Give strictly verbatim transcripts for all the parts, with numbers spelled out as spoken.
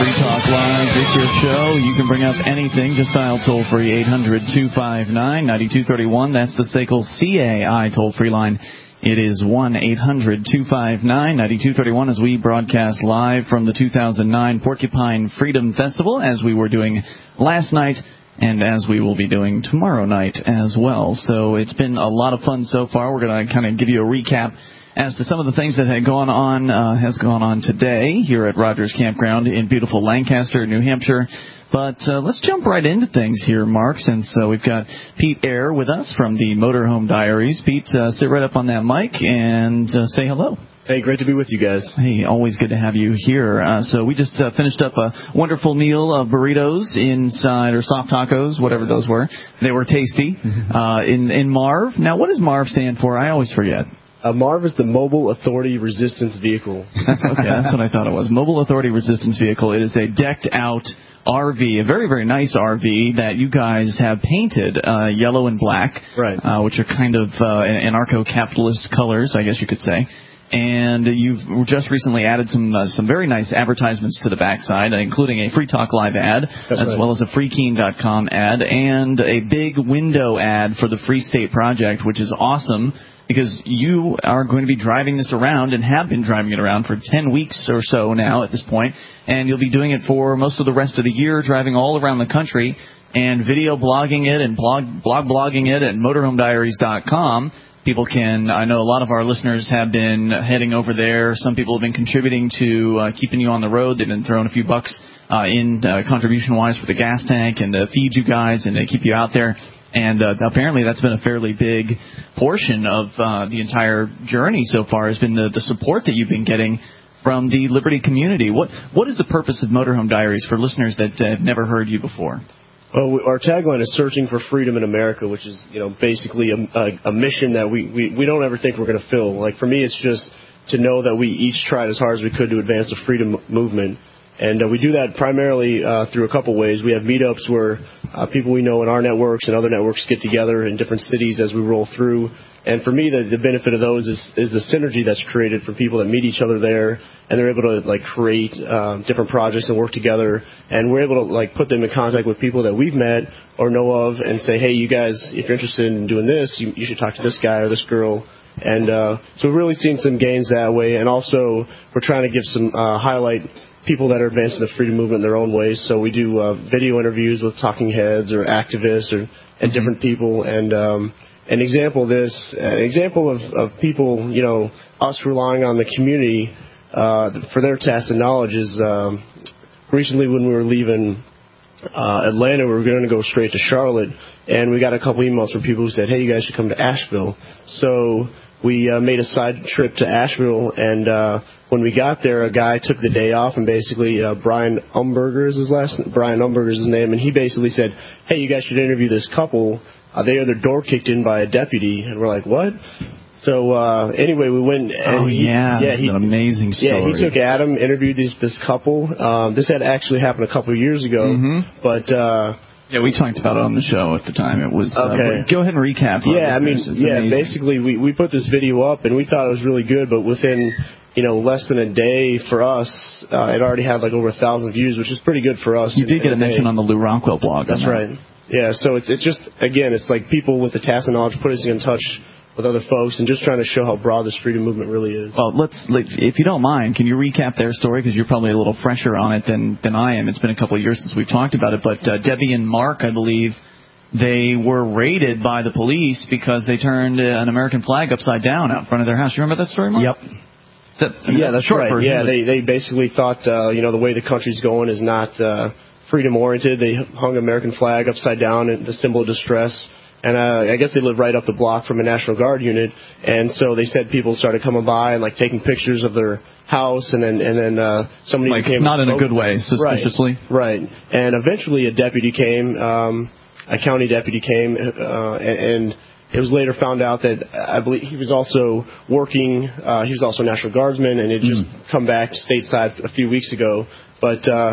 Free Talk Live. It's your show. You can bring up anything. Just dial toll-free eight hundred, two five nine, nine two three one. That's the S A C L C A I toll-free line. It is one eight hundred, two five nine, nine two three one as we broadcast live from the two thousand nine Porcupine Freedom Festival, as we were doing last night and as we will be doing tomorrow night as well. So it's been a lot of fun so far. We're going to kind of give you a recap as to some of the things that had gone on, uh, has gone on today here at Rogers Campground in beautiful Lancaster, New Hampshire. But uh, let's jump right into things here, Mark, since uh, we've got Pete Eyre with us from the Motorhome Diaries. Pete, uh, sit right up on that mic and uh, say hello. Hey, great to be with you guys. Hey, always good to have you here. Uh, so we just uh, finished up a wonderful meal of burritos inside, or soft tacos, whatever those were. They were tasty. Uh, in, in MARV. Now, what does MARV stand for? I always forget. Uh, MARV is the Mobile Authority Resistance Vehicle. That's okay. That's what I thought it was. Mobile Authority Resistance Vehicle. It is a decked-out R V, a very, very nice R V that you guys have painted uh, yellow and black, right? Uh, which are kind of uh, anarcho-capitalist colors, I guess you could say. And you've just recently added some uh, some very nice advertisements to the backside, including a Free Talk Live ad, That's as right. well as a free keen dot com ad, and a big window ad for the Free State Project, which is awesome, because you are going to be driving this around and have been driving it around for ten weeks or so now at this point, and you'll be doing it for most of the rest of the year, driving all around the country and video blogging it and blog, blog blogging it at motorhome diaries dot com. People can, I know a lot of our listeners have been heading over there. Some people have been contributing to uh, keeping you on the road. They've been throwing a few bucks uh, in uh, contribution-wise for the gas tank and to feed you guys and to keep you out there. And uh, apparently that's been a fairly big portion of uh, the entire journey so far, has been the, the support that you've been getting from the Liberty community. What What is the purpose of Motorhome Diaries for listeners that uh, have never heard you before? Well, our tagline is "Searching for Freedom in America," which is, you know, basically a, a, a mission that we, we, we don't ever think we're going to fill. Like, for me, it's just to know that we each tried as hard as we could to advance the freedom movement. And uh, we do that primarily uh, through a couple ways. We have meetups where uh, people we know in our networks and other networks get together in different cities as we roll through. And for me, the, the benefit of those is, is the synergy that's created for people that meet each other there, and they're able to like create uh, different projects and work together. And we're able to like put them in contact with people that we've met or know of, and say, hey, you guys, if you're interested in doing this, you, you should talk to this guy or this girl. And uh, so we've really seen some gains that way. And also, we're trying to give some uh, highlight people that are advancing the freedom movement in their own ways. So we do uh, video interviews with talking heads or activists or and different people. And um, an example of this, an example of, of people, you know, us relying on the community uh, for their tacit knowledge is um, recently when we were leaving uh, Atlanta, we were going to go straight to Charlotte, and we got a couple emails from people who said, hey, you guys should come to Asheville. So we uh, made a side trip to Asheville, and uh, when we got there, a guy took the day off, and basically uh, Brian Umberger is his last name, Brian Umberger is his name, and he basically said, hey, you guys should interview this couple. Uh, they had their door kicked in by a deputy, and we're like, what? So uh, anyway, we went. And oh he, yeah, yeah, that's he, an amazing story. Yeah, he took Adam, interviewed this this couple. Um, this had actually happened a couple of years ago, mm-hmm. but. Uh, Yeah, we talked about it on the show at the time. It was okay. Uh, go ahead and recap. Yeah, I mean, it's yeah, amazing. basically we we put this video up and we thought it was really good, but within you know less than a day for us, uh, it already had like over a thousand views, which is pretty good for us. You did in, get in a mention day. on the Lou Rockwell blog. That's right. Yeah, so it's it's just again, it's like people with the tacit knowledge put us in touch with other folks and just trying to show how broad this freedom movement really is. Well, let's, if you don't mind, can you recap their story? Because you're probably a little fresher on it than, than I am. It's been a couple of years since we've talked about it. But uh, Debbie and Mark, I believe, they were raided by the police because they turned an American flag upside down out in front of their house. You remember that story, Mark? Yep. That, I mean, yeah, that's short right. version, yeah, they they basically thought, uh, you know, the way the country's going is not uh, freedom-oriented. They hung an American flag upside down, the symbol of distress. And uh, I guess they live right up the block from a National Guard unit, and so they said people started coming by and like taking pictures of their house, and then and then uh, somebody like came not in a good way, suspiciously. Right, right. And eventually a deputy came, um, a county deputy came, uh, and, and it was later found out that I believe he was also working. Uh, he was also a National Guardsman, and had just mm. come back stateside a few weeks ago, but. Uh,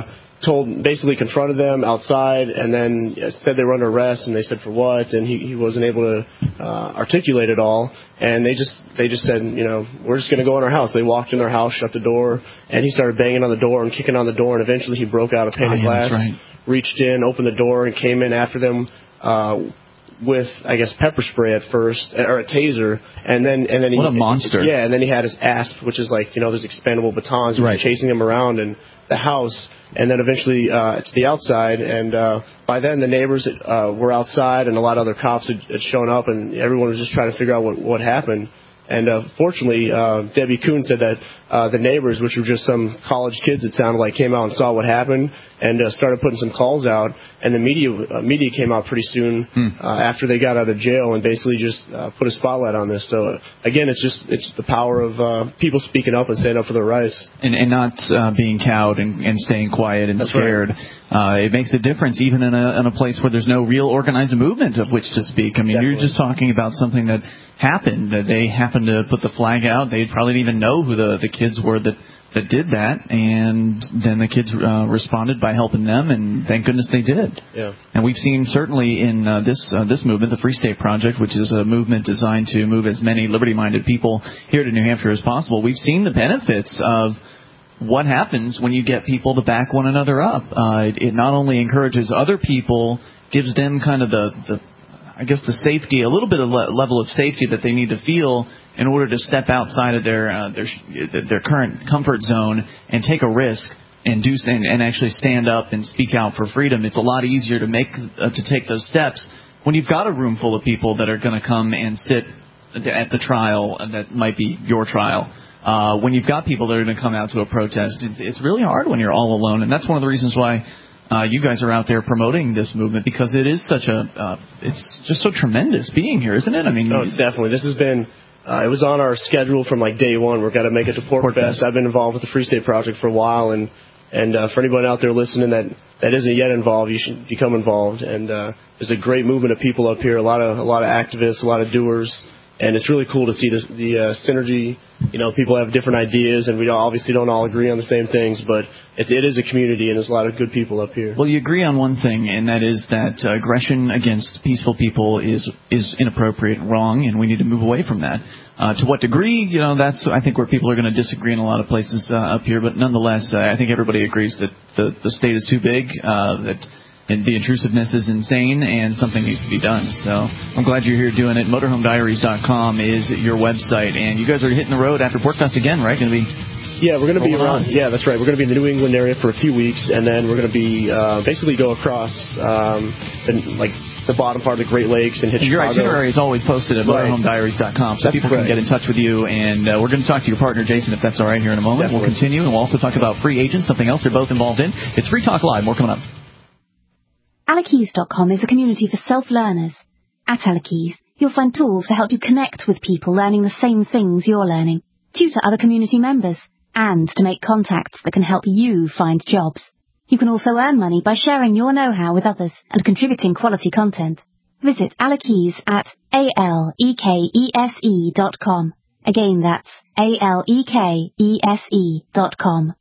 told, basically confronted them outside, and then said they were under arrest, and they said for what, and he, he wasn't able to uh, articulate it all, and they just they just said, you know, we're just going to go in our house. They walked in their house, shut the door, and he started banging on the door and kicking on the door, and eventually he broke out a pane oh, of yeah, glass, right. reached in, opened the door, and came in after them uh, with, I guess, pepper spray at first, or a taser, and then and then he, what a monster. Yeah, and then he had his A S P, which is like, you know, those expendable batons, he was right. chasing him around in the house. And then eventually uh, to the outside, and uh, by then the neighbors uh, were outside, and a lot of other cops had, had shown up, and everyone was just trying to figure out what, what happened. And uh, fortunately, uh, Debbie Kuhn said that uh, the neighbors, which were just some college kids, it sounded like, came out and saw what happened and uh, started putting some calls out. And the media uh, media came out pretty soon hmm. uh, after they got out of jail and basically just uh, put a spotlight on this. So uh, again, it's just it's the power of uh, people speaking up and standing up for their rights, and, and not uh, being cowed and, and staying quiet and That's scared. Right. Uh, it makes a difference even in a in a place where there's no real organized movement of which to speak. I mean, Definitely. You're just talking about something that happened, that they happened to put the flag out. They probably didn't even know who the, the kids were that, that did that, and then the kids uh, responded by helping them, and thank goodness they did. Yeah. And we've seen certainly in uh, this uh, this movement, the Free State Project, which is a movement designed to move as many liberty-minded people here to New Hampshire as possible, we've seen the benefits of what happens when you get people to back one another up. Uh, it, it not only encourages other people, gives them kind of the, the I guess, the safety, a little bit of le- level of safety that they need to feel in order to step outside of their uh, their their current comfort zone and take a risk and do and, and actually stand up and speak out for freedom. It's a lot easier to make uh, to take those steps when you've got a room full of people that are going to come and sit at the trial that might be your trial. Uh, when you've got people that are going to come out to a protest, it's, it's really hard when you're all alone, and that's one of the reasons why uh, you guys are out there promoting this movement, because it is such a, uh, it's just so tremendous being here, isn't it? I mean, no, it's definitely. This has been, uh, it was on our schedule from like day one. We've got to make it to Pork, Pork Fest. Fest. I've been involved with the Free State Project for a while, and and uh, for anyone out there listening that that isn't yet involved, you should become involved. And uh, there's a great movement of people up here, a lot of a lot of activists, a lot of doers. And it's really cool to see this, the uh, synergy. You know, people have different ideas, and we don't, obviously don't all agree on the same things, but it's, it is a community, and there's a lot of good people up here. Well, you agree on one thing, and that is that uh, aggression against peaceful people is is inappropriate, wrong, and we need to move away from that. Uh, to what degree, you know, that's, I think, where people are going to disagree in a lot of places uh, up here, but nonetheless, uh, I think everybody agrees that the, the state is too big, uh, that and the intrusiveness is insane, and something needs to be done. So I'm glad you're here doing it. motorhome diaries dot com is your website, and you guys are hitting the road after Porkfest again, right? Going to be yeah, we're going to be around. On. Yeah, that's right. We're going to be in the New England area for a few weeks, and then we're going to be uh, basically go across um, the, like the bottom part of the Great Lakes and hit Your Chicago. itinerary is always posted at right. motorhome diaries dot com, so that's people right. can get in touch with you. And uh, we're going to talk to your partner, Jason, if that's all right, here in a moment. Definitely. We'll continue, and we'll also talk about free agents, something else they're both involved in. It's Free Talk Live. More coming up. Alakeys dot com is a community for self-learners. At Alakeys, you'll find tools to help you connect with people learning the same things you're learning, tutor other community members, and to make contacts that can help you find jobs. You can also earn money by sharing your know-how with others and contributing quality content. Visit Alakeys at A L E K E S E dot com. Again, that's A L E K E S E dot com.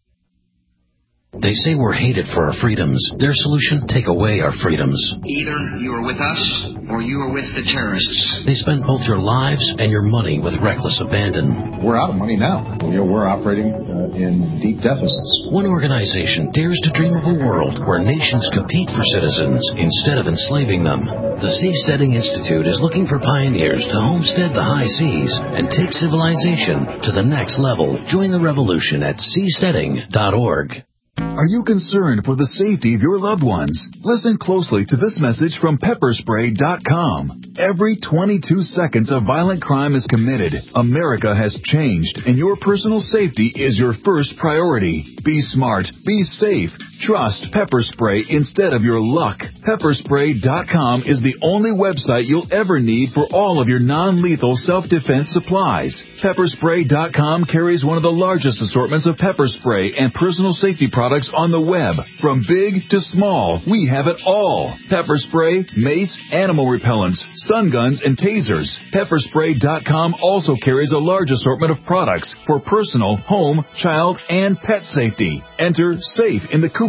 They say we're hated for our freedoms. Their solution, take away our freedoms. Either you are with us or you are with the terrorists. They spend both your lives and your money with reckless abandon. We're out of money now. You know, we're operating uh, in deep deficits. One organization dares to dream of a world where nations compete for citizens instead of enslaving them. The Seasteading Institute is looking for pioneers to homestead the high seas and take civilization to the next level. Join the revolution at seasteading dot org. Are you concerned for the safety of your loved ones? Listen closely to this message from pepper spray dot com. Every twenty-two seconds a violent crime is committed. America has changed, and your personal safety is your first priority. Be smart. Be safe. Trust Pepper Spray instead of your luck. pepper spray dot com is the only website you'll ever need for all of your non-lethal self-defense supplies. pepper spray dot com carries one of the largest assortments of pepper spray and personal safety products on the web. From big to small, we have it all. Pepper spray, mace, animal repellents, stun guns, and tasers. pepper spray dot com also carries a large assortment of products for personal, home, child, and pet safety. Enter SAFE in the coupon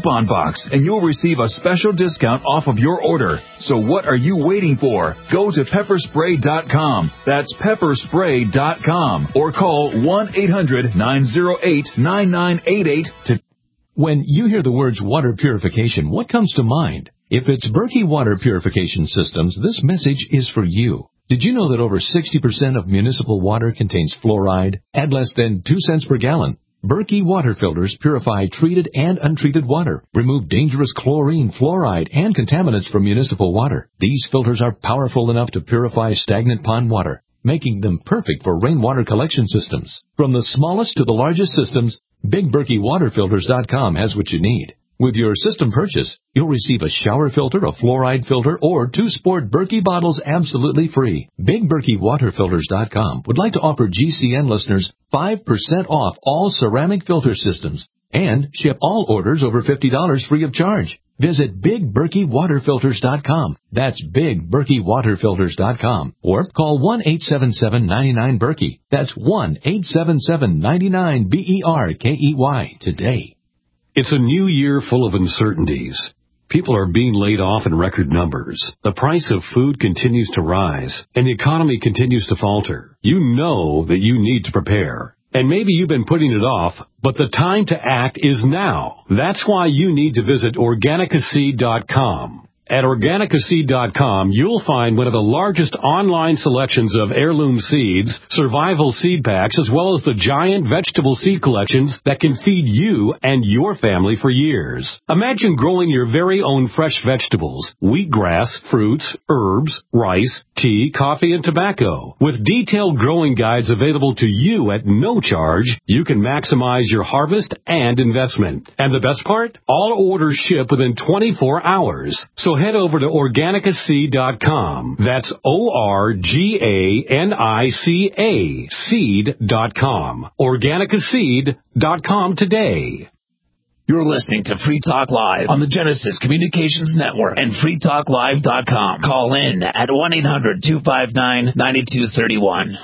coupon box, and you'll receive a special discount off of your order. So what are you waiting for? Go to pepper spray dot com. That's pepper spray dot com. Or call one eight hundred nine oh eight nine nine eight eight to... When you hear the words water purification, what comes to mind? If it's Berkey Water Purification Systems, this message is for you. Did you know that over sixty percent of municipal water contains fluoride at less than two cents per gallon? Berkey water filters purify treated and untreated water, remove dangerous chlorine, fluoride, and contaminants from municipal water. These filters are powerful enough to purify stagnant pond water, making them perfect for rainwater collection systems. From the smallest to the largest systems, Big Berkey Water Filters dot com has what you need. With your system purchase, you'll receive a shower filter, a fluoride filter, or two sport Berkey bottles absolutely free. Big Berkey Water Filters dot com would like to offer G C N listeners five percent off all ceramic filter systems and ship all orders over fifty dollars free of charge. Visit Big Berkey Water Filters dot com. That's Big Berkey Water Filters dot com. Or call one eight seven seven nine nine Berkey. That's one eight seven seven nine nine B E R K E Y today. It's a new year full of uncertainties. People are being laid off in record numbers. The price of food continues to rise, and the economy continues to falter. You know that you need to prepare. And maybe you've been putting it off, but the time to act is now. That's why you need to visit Organica Seed dot com. At Organica Seed dot com, you'll find one of the largest online selections of heirloom seeds, survival seed packs, as well as the giant vegetable seed collections that can feed you and your family for years. Imagine growing your very own fresh vegetables, wheatgrass, fruits, herbs, rice, tea, coffee, and tobacco. With detailed growing guides available to you at no charge, you can maximize your harvest and investment. And the best part? All orders ship within twenty-four hours. So head over to Organica Seed dot com. That's O R G A N I C A Seed dot com. Organica Seed dot com today. You're listening to Free Talk Live on the Genesis Communications Network and free talk live dot com. Call in at one eight hundred two five nine nine two three one.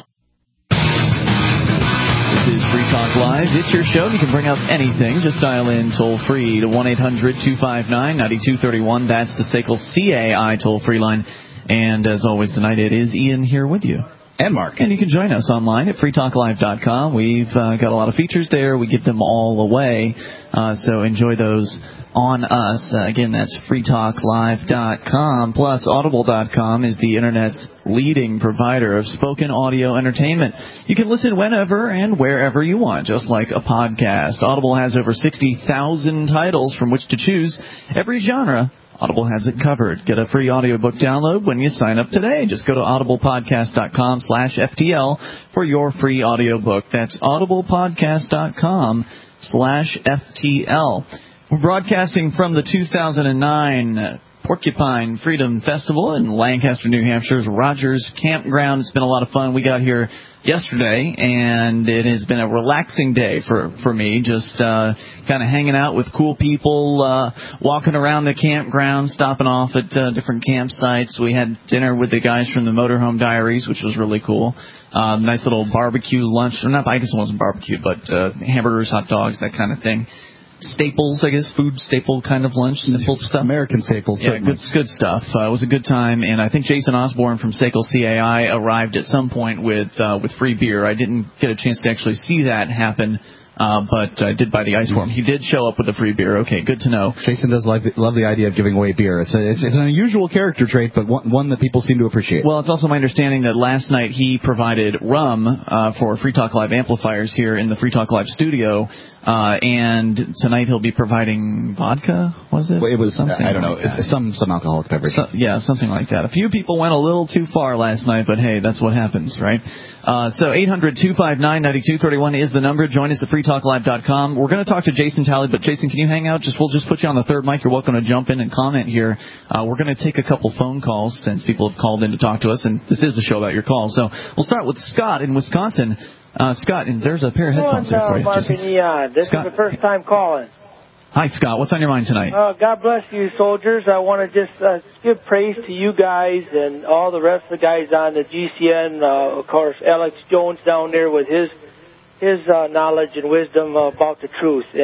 This is Free Talk Live. It's your show. You can bring up anything. Just dial in toll-free to one eight hundred two five nine nine two three one. That's the S A C L C A I toll-free line. And as always tonight, it is Ian here with you. And Mark. And you can join us online at free talk live dot com. We've uh, got a lot of features there. We give them all away. Uh, so enjoy those on us. Uh, again, that's free talk live dot com. Plus, audible dot com is the Internet's leading provider of spoken audio entertainment. You can listen whenever and wherever you want, just like a podcast. Audible has over sixty thousand titles from which to choose. Every genre, Audible has it covered. Get a free audiobook download when you sign up today. Just go to audible podcast dot com slash F T L for your free audiobook. That's audible podcast dot com slash F T L. We're broadcasting from the two thousand nine Porcupine Freedom Festival in Lancaster, New Hampshire's Rogers Campground. It's been a lot of fun. We got here yesterday, and it has been a relaxing day for, for me, just uh, kind of hanging out with cool people, uh, walking around the campground, stopping off at uh, different campsites. We had dinner with the guys from the Motorhome Diaries, which was really cool. Um, nice little barbecue lunch. Or not, I guess it wasn't barbecue, but uh, hamburgers, hot dogs, that kind of thing. Staples, I guess, food staple kind of lunch, simple stuff. American staples, yeah, good, good stuff. Uh, it was a good time, and I think Jason Osborne from S A C L C A I arrived at some point with uh, with free beer. I didn't get a chance to actually see that happen, uh, but I did buy the ice for him. He did show up with a free beer. Okay, good to know. Jason does love the, love the idea of giving away beer. It's, a, it's, it's an unusual character trait, but one, one that people seem to appreciate. Well, it's also my understanding that last night he provided rum uh, for Free Talk Live amplifiers here in the Free Talk Live studio. Uh, and tonight he'll be providing vodka, was it? Well, it was, something I don't like know, that. it's some some alcoholic beverage. So, yeah, something like that. A few people went a little too far last night, but hey, that's what happens, right? Uh, so eight hundred two five nine nine two three one is the number. Join us at free talk live dot com. We're going to talk to Jason Talley, but Jason, can you hang out? Just We'll just put you on the third mic. You're welcome to jump in and comment here. Uh, we're going to take a couple phone calls since people have called in to talk to us, and this is a show about your calls. So we'll start with Scott in Wisconsin. Uh, Scott, and there's a pair of headphones there for you. Mark and Ian. This Scott. is the first time calling. Hi, Scott. What's on your mind tonight? Uh, God bless you, soldiers. I want to just uh, give praise to you guys and all the rest of the guys on the G C N. Uh, of course, Alex Jones down there with his his uh, knowledge and wisdom uh, about the truth. And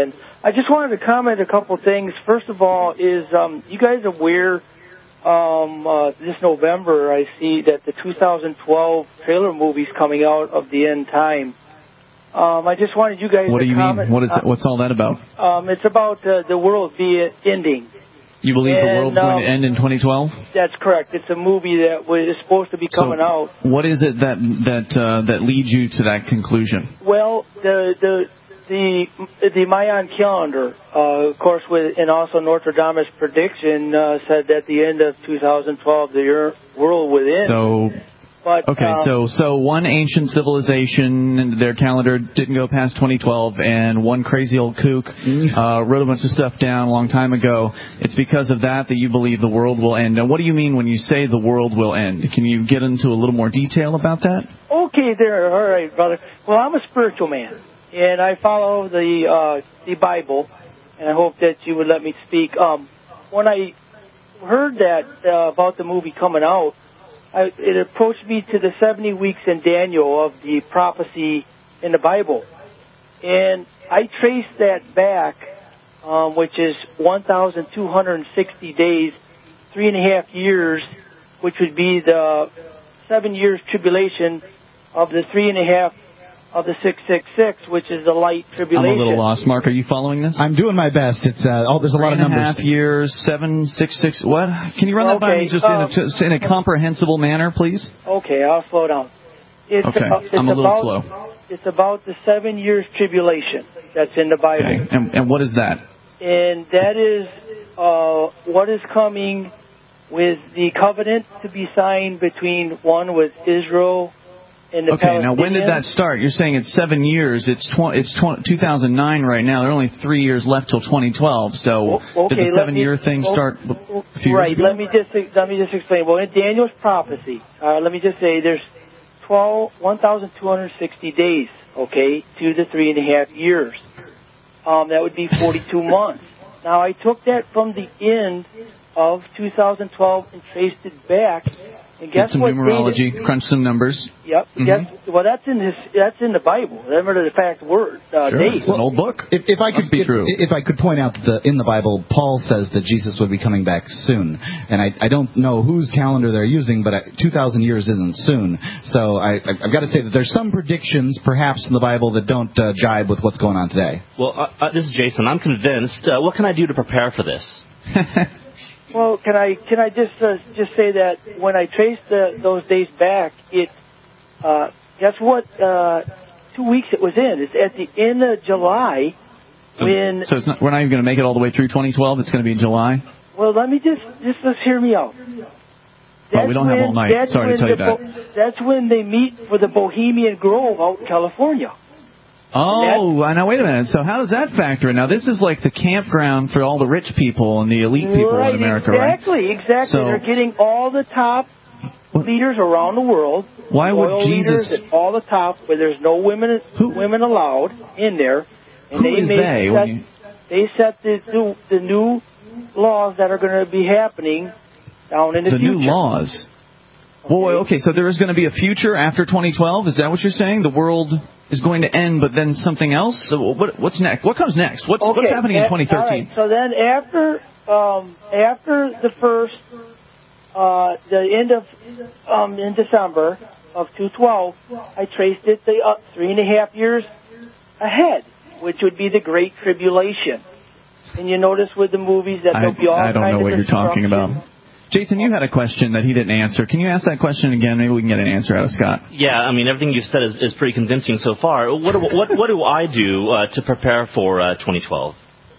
I just wanted to comment a couple things. First of all, is um, you guys aware um, uh, this November I see that the two thousand twelve trailer movie's coming out of the end time. Um, I just wanted you guys what to do you comment. mean? What is uh, it? What's all that about? Um, it's about uh, the world be ending. You believe and, the world's um, going to end in twenty twelve? That's correct. It's a movie that was is supposed to be coming so out. What is it that that uh, that leads you to that conclusion? Well, the the the the Mayan calendar, uh, of course, with and also Nostradamus' prediction uh, said that at the end of two thousand twelve the earth, world would end. So. But, okay, um, so so one ancient civilization, their calendar didn't go past twenty twelve, and one crazy old kook uh, wrote a bunch of stuff down a long time ago. It's because of that that you believe the world will end. Now, what do you mean when you say the world will end? Can you get into a little more detail about that? Okay, there. All right, brother. Well, I'm a spiritual man, and I follow the uh, the Bible, and I hope that you would let me speak. Um, when I heard that uh, about the movie coming out, I, it approached me to the seventy weeks in Daniel of the prophecy in the Bible. And I traced that back, um, which is one thousand two hundred sixty days, three and a half years, which would be the seven years tribulation of the three and a half of the six six six, which is the light tribulation. I'm a little lost. Mark, are you following this? I'm doing my best. It's uh, oh, there's a lot of numbers. Three and a half years, seven, six, six. What? Can you run that okay, by me just um, in, a, just in a comprehensible manner, please? Okay, I'll slow down. It's okay, about, it's I'm a little about, slow. It's about the seven years tribulation that's in the Bible. Okay, and, and what is that? And that is uh, what is coming with the covenant to be signed between one with Israel. Okay, now when did that start? You're saying it's seven years. It's tw- it's tw- two thousand nine right now. There are only three years left till twenty twelve. So well, okay, did the seven-year thing well, start a few right, years ago? let me just let me just explain. Well, in Daniel's prophecy, uh, let me just say there's twelve, one thousand two hundred sixty days, okay, to the three and a half years. Um, that would be forty-two months. Now, I took that from the end of two thousand twelve and traced it back. And guess Did some what numerology, date it, crunch some numbers. Yep. Mm-hmm. Guess, well, that's in this. That's in the Bible. Remember the fact word uh, sure, date. It's an old book. If, if I could, Must be if, true. if I could point out that the, in the Bible, Paul says that Jesus would be coming back soon, and I, I don't know whose calendar they're using, but I, two thousand years isn't soon. So I, I've got to say that there's some predictions, perhaps in the Bible, that don't uh, jibe with what's going on today. Well, uh, uh, this is Jason. I'm convinced. Uh, what can I do to prepare for this? Well, can I can I just uh, just say that when I traced the, those days back, it uh, guess what? Uh, two weeks it was in. It's at the end of July. So, when so it's not, we're not even going to make it all the way through twenty twelve. It's going to be in July. Well, let me just just let's hear me out. Oh, we don't when, have all night. Sorry to tell you that. Bo- that's when they meet for the Bohemian Grove out in California. Oh, now wait a minute. So how does that factor in? Now this is like the campground for all the rich people and the elite people right, in America, exactly, right? Exactly, So, They're getting all the top leaders around the world. Why would oil Jesus? Leaders at all the top, where there's no women Who? women allowed in there. And Who they is made they? Set, You... They set the, the the new laws that are going to be happening down in the, the future. new laws. Okay. Well, okay, so there is going to be a future after twenty twelve. Is that what you're saying? The world is going to end, but then something else. So what, what's next? What comes next? What's okay. what's happening in twenty thirteen? All right. So then after um, after the first, uh, the end of um, in December of two twelve, I traced it the uh, three and a half years ahead, which would be the Great Tribulation. And you notice with the movies that there'll be all I, I don't kinds know of what you're talking about. Jason, you had a question that he didn't answer. Can you ask that question again? Maybe we can get an answer out of Scott. Yeah, I mean, everything you've said is, is pretty convincing so far. What do, what, what do I do uh, to prepare for uh, twenty twelve?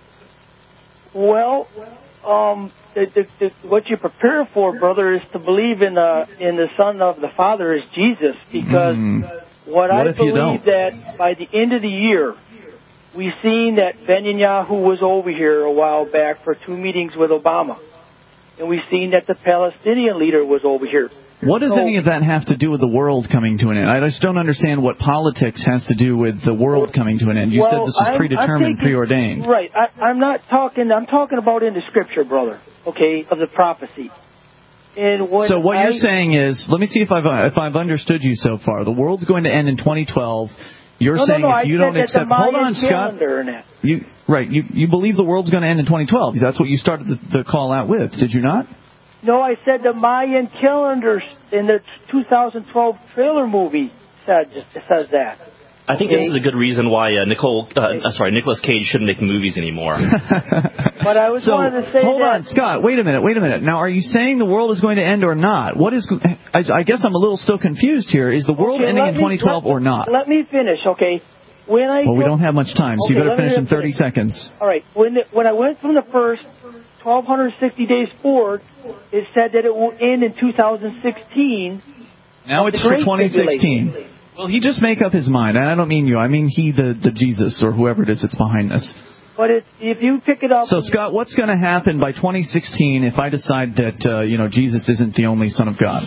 Well, um, the, the, the, what you prepare for, brother, is to believe in the in the Son of the Father is Jesus, because mm. what, what I if you believe don't? that by the end of the year, we've seen that Netanyahu was over here a while back for two meetings with Obama. And we've seen that the Palestinian leader was over here. What does so, any of that have to do with the world coming to an end? I just don't understand what politics has to do with the world coming to an end. You well, said this was I'm, predetermined, I'm thinking, preordained. Right. I, I'm not talking, I'm talking about in the scripture, brother, okay, of the prophecy. And when so what I, you're saying is, let me see if I've, if I've understood you so far. The world's going to end in twenty twelve. You're no, saying no, no, if you I don't said accept... that the Mayan Hold on, Scott. calendar and that. You, right, you, you believe the world's going to end in twenty twelve. That's what you started the, the call out with, did you not? No, I said the Mayan calendar in the two thousand twelve trailer movie said, says that. I think okay. this is a good reason why uh, Nicole, uh, sorry, Nicolas Cage shouldn't make movies anymore. But I was so, wanted to say hold that. on, Scott. Wait a minute. Wait a minute. Now, are you saying the world is going to end or not? What is? I, I guess I'm a little still confused here. Is the world okay, ending in twenty twelve me, or not? Let me finish, okay? When I well, go, we don't have much time, so okay, you better finish in thirty finish. seconds. All right. When it, when I went from the first twelve sixty days forward, it said that it will end in two thousand sixteen. Now it's for twenty sixteen. Well, he just make up his mind, and I don't mean you. I mean he, the, the Jesus, or whoever it is that's behind this. But it, if you pick it up... So, Scott, what's going to happen by twenty sixteen if I decide that, uh, you know, Jesus isn't the only Son of God?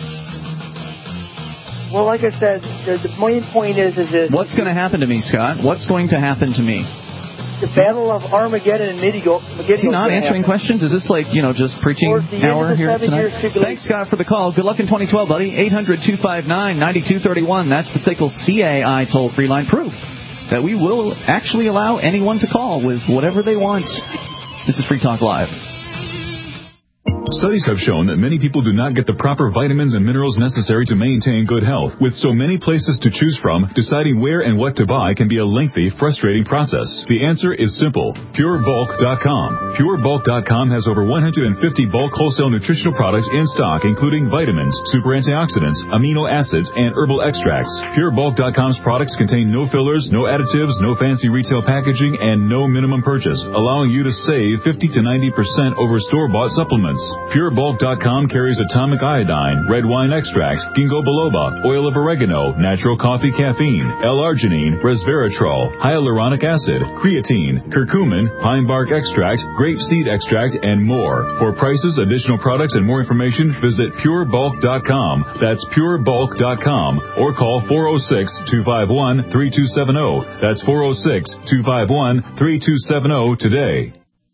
Well, like I said, the, the main point is... is this, what's going to happen to me, Scott? What's going to happen to me? The Battle of Armageddon and Midigo. Is he not answering questions? Is this like, you know, just preaching hour here tonight? Thanks, Scott, for the call. Good luck in twenty twelve, buddy. eight hundred two five nine nine two three one. That's the S I C L C A I toll-free line. Proof that we will actually allow anyone to call with whatever they want. This is Free Talk Live. Studies have shown that many people do not get the proper vitamins and minerals necessary to maintain good health. With so many places to choose from, deciding where and what to buy can be a lengthy, frustrating process. The answer is simple. Pure Bulk dot com. Pure Bulk dot com has over one hundred fifty bulk wholesale nutritional products in stock, including vitamins, super antioxidants, amino acids, and herbal extracts. Pure Bulk dot com's products contain no fillers, no additives, no fancy retail packaging, and no minimum purchase, allowing you to save fifty to ninety percent over store-bought supplements. Pure Bulk dot com carries atomic iodine, red wine extracts, ginkgo biloba, oil of oregano, natural coffee caffeine, L-arginine, resveratrol, hyaluronic acid, creatine, curcumin, pine bark extract, grape seed extract, and more. For prices, additional products, and more information, visit Pure Bulk dot com. That's Pure Bulk dot com. Or call four oh six, two five one, three two seven oh. That's four oh six, two five one, three two seven oh today.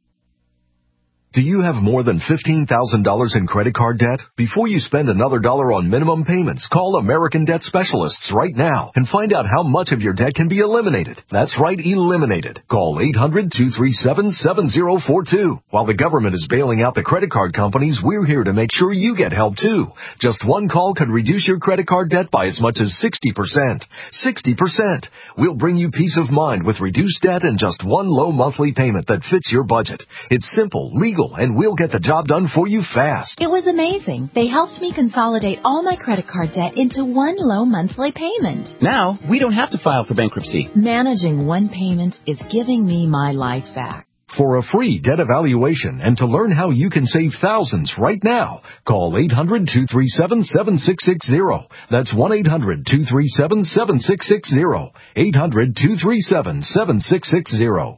Do you have more than fifteen thousand dollars in credit card debt? Before you spend another dollar on minimum payments, call American Debt Specialists right now and find out how much of your debt can be eliminated. That's right, eliminated. Call eight hundred, two three seven, seven oh four two. While the government is bailing out the credit card companies, we're here to make sure you get help too. Just one call could reduce your credit card debt by as much as sixty percent. sixty percent. We'll bring you peace of mind with reduced debt and just one low monthly payment that fits your budget. It's simple, legal, and we'll get the job done for you fast. It was amazing. They helped me consolidate all my credit card debt into one low monthly payment. Now, we don't have to file for bankruptcy. Managing one payment is giving me my life back. For a free debt evaluation and to learn how you can save thousands right now, call eight hundred, two three seven, seven six six zero. That's one eight hundred, two three seven, seven six six zero. eight hundred, two three seven, seven six six zero.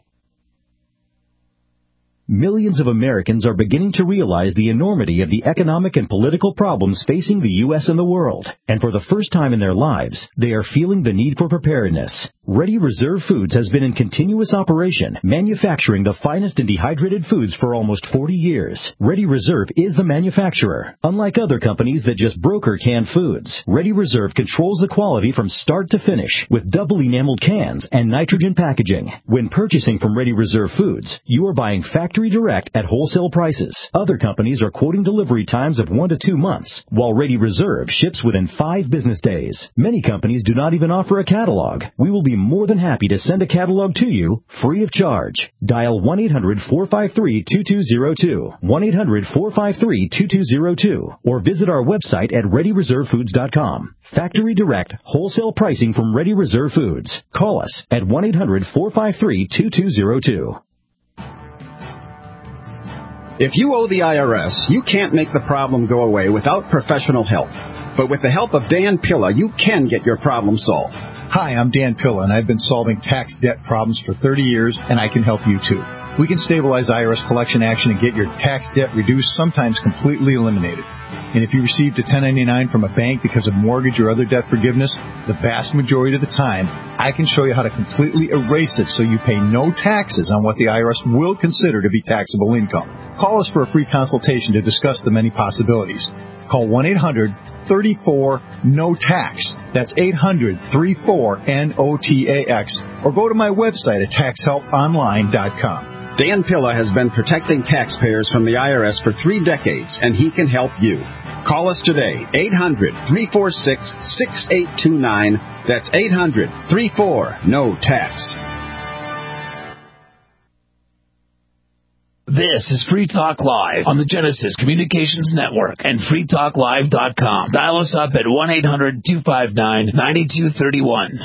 Millions of Americans are beginning to realize the enormity of the economic and political problems facing the U S and the world. And for the first time in their lives, they are feeling the need for preparedness. Ready Reserve Foods has been in continuous operation, manufacturing the finest and dehydrated foods for almost forty years. Ready Reserve is the manufacturer. Unlike other companies that just broker canned foods, Ready Reserve controls the quality from start to finish with double enameled cans and nitrogen packaging. When purchasing from Ready Reserve Foods, you are buying factory direct at wholesale prices. Other companies are quoting delivery times of one to two months, while Ready Reserve ships within five business days. Many companies do not even offer a catalog. We will be more than happy to send a catalog to you free of charge. Dial one eight hundred, four five three, two two zero two, one eight hundred, four five three, two two zero two, or visit our website at ready reserve foods dot com. Factory direct, wholesale pricing from Ready Reserve Foods. Call us at one eight hundred, four five three, two two zero two. If you owe the I R S, you can't make the problem go away without professional help. But with the help of Dan Pilla, you can get your problem solved. Hi, I'm Dan Pilla, and I've been solving tax debt problems for thirty years, and I can help you too. We can stabilize I R S collection action and get your tax debt reduced, sometimes completely eliminated. And if you received a ten ninety-nine from a bank because of mortgage or other debt forgiveness, the vast majority of the time, I can show you how to completely erase it so you pay no taxes on what the I R S will consider to be taxable income. Call us for a free consultation to discuss the many possibilities. Call one eight hundred thirty-four N O T A X. That's eight hundred thirty-four N O T A X. Or go to my website at tax help online dot com. Dan Pilla has been protecting taxpayers from the I R S for three decades, and he can help you. Call us today, eight hundred three four six six eight two nine. That's eight hundred thirty-four N O T A X. This is Free Talk Live on the Genesis Communications Network and free talk live dot com. Dial us up at one eight hundred two five nine nine two three one.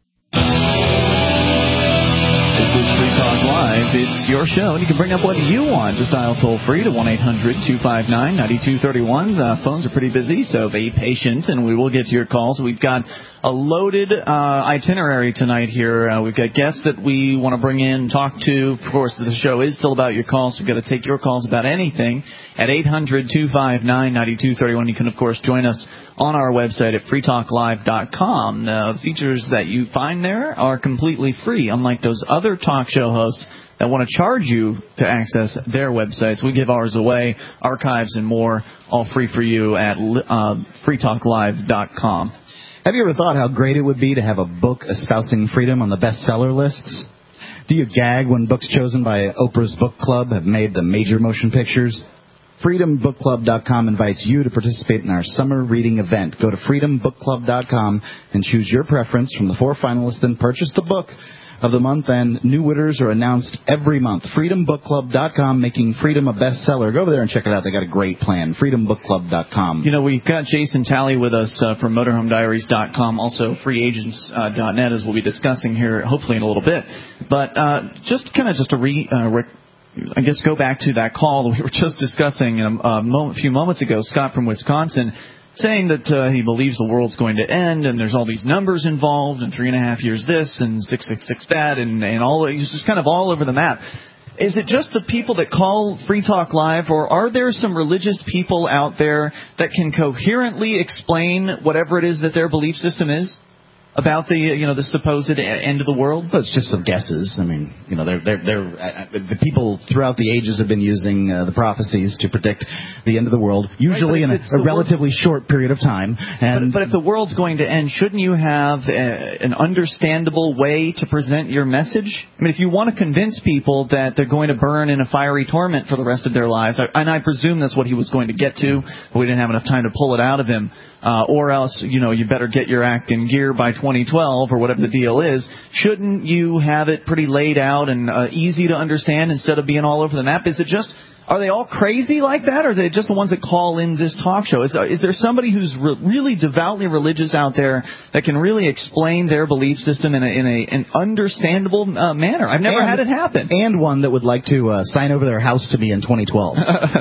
This is Free Talk Live. It's your show, and you can bring up what you want. Just dial toll-free to one eight hundred two five nine nine two three one. The phones are pretty busy, so be patient, and we will get to your calls. We've got a loaded uh, itinerary tonight here. Uh, we've got guests that we want to bring in and talk to. Of course, the show is still about your calls. We've got to take your calls about anything at eight hundred two five nine nine two three one. You can, of course, join us on our website at free talk live dot com. The features that you find there are completely free, unlike those other talk show hosts that want to charge you to access their websites. We give ours away, archives and more, all free for you at uh, free talk live dot com. Have you ever thought how great it would be to have a book espousing freedom on the bestseller lists? Do you gag when books chosen by Oprah's Book Club have made the major motion pictures? freedom book club dot com invites you to participate in our summer reading event. Go to freedom book club dot com and choose your preference from the four finalists and purchase the book of the month, and new winners are announced every month. freedom book club dot com, making freedom a bestseller. Go over there and check it out. They got a great plan. freedom book club dot com. You know, we've got Jason Talley with us uh, from motorhome diaries dot com, also free agents dot net, as we'll be discussing here hopefully in a little bit. But uh, just kind of just to re, uh, re- I guess go back to that call that we were just discussing a, a, moment, a few moments ago, Scott from Wisconsin, saying that uh, he believes the world's going to end, and there's all these numbers involved, and three and a half years this, and six six six that, and, and all. He's just kind of all over the map. Is it just the people that call Free Talk Live, or are there some religious people out there that can coherently explain whatever it is that their belief system is about the, you know, the supposed end of the world? Well, it's just some guesses. I mean, you know, they're, they're, they're, uh, the people throughout the ages have been using uh, the prophecies to predict the end of the world, usually right, in a, a relatively world, short period of time. And but, but if the world's going to end, shouldn't you have a, an understandable way to present your message? I mean, if you want to convince people that they're going to burn in a fiery torment for the rest of their lives, and I presume that's what he was going to get to, but we didn't have enough time to pull it out of him, uh, or else, you know, you better get your act in gear by twenty twelve or whatever the deal is. Shouldn't you have it pretty laid out and uh, easy to understand instead of being all over the map? Is it just, are they all crazy like that, or are they just the ones that call in this talk show? Is, is there somebody who's re- really devoutly religious out there that can really explain their belief system in, a, in a, an understandable uh, manner? I've never and, had it happen. And one that would like to uh, sign over their house to me in twenty twelve.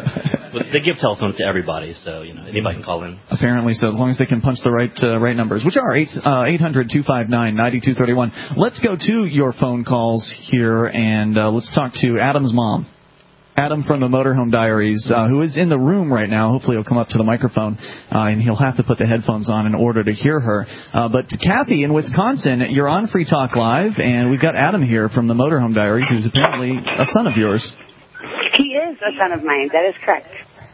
But they give telephones to everybody, so you know anybody can call in. Apparently so, as long as they can punch the right uh, right numbers, which are eight hundred two five nine nine two three one. Let's go to your phone calls here, and uh, let's talk to Adam's mom. Adam from the Motorhome Diaries, uh, who is in the room right now. Hopefully he'll come up to the microphone, uh, and he'll have to put the headphones on in order to hear her. Uh, but Kathy in Wisconsin, you're on Free Talk Live, and we've got Adam here from the Motorhome Diaries, who's apparently a son of yours. He is a son of mine. That is correct.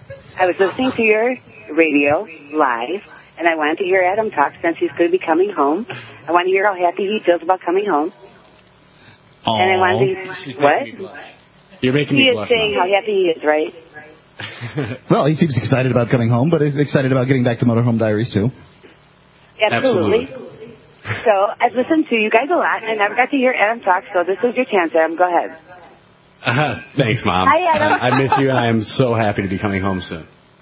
I was listening to your radio live, and I wanted to hear Adam talk since he's going to be coming home. I want to hear how happy he feels about coming home. Aww. And I wanted to... What? You're making he me is blush saying now. how happy he is, right? Well, he seems excited about coming home, but he's excited about getting back to Motorhome Diaries, too. Absolutely. Absolutely. So I've listened to you guys a lot, and I never got to hear Adam talk, so this is your chance, Adam. Go ahead. Uh, thanks, Mom. Hi, Adam. Uh, I miss you, and I am so happy to be coming home soon.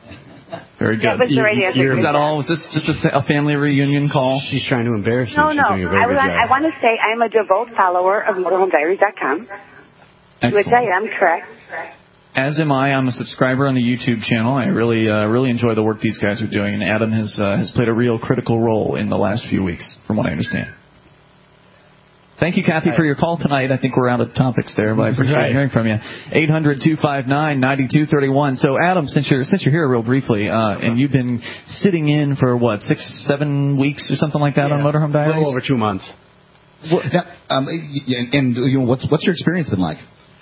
Very good. That was the right answer. Is that all? Was this just a, a family reunion call? She's trying to embarrass me. No, She's no. doing a very I, was good on, job. I want to say I'm a devout follower of motorhome diaries dot com, which I am, correct. As am I. I'm a subscriber on the YouTube channel. I really, uh, really enjoy the work these guys are doing, and Adam has uh, has played a real critical role in the last few weeks, from what I understand. Thank you, Kathy, for your call tonight. I think we're out of topics there, but I appreciate right. hearing from you. eight hundred two five nine nine two three one. So, Adam, since you're since you're here real briefly, uh, and you've been sitting in for, what, six, seven weeks or something like that yeah. on Motorhome Diaries? A little over two months. Well, now, um, and, and you know, what's what's your experience been like?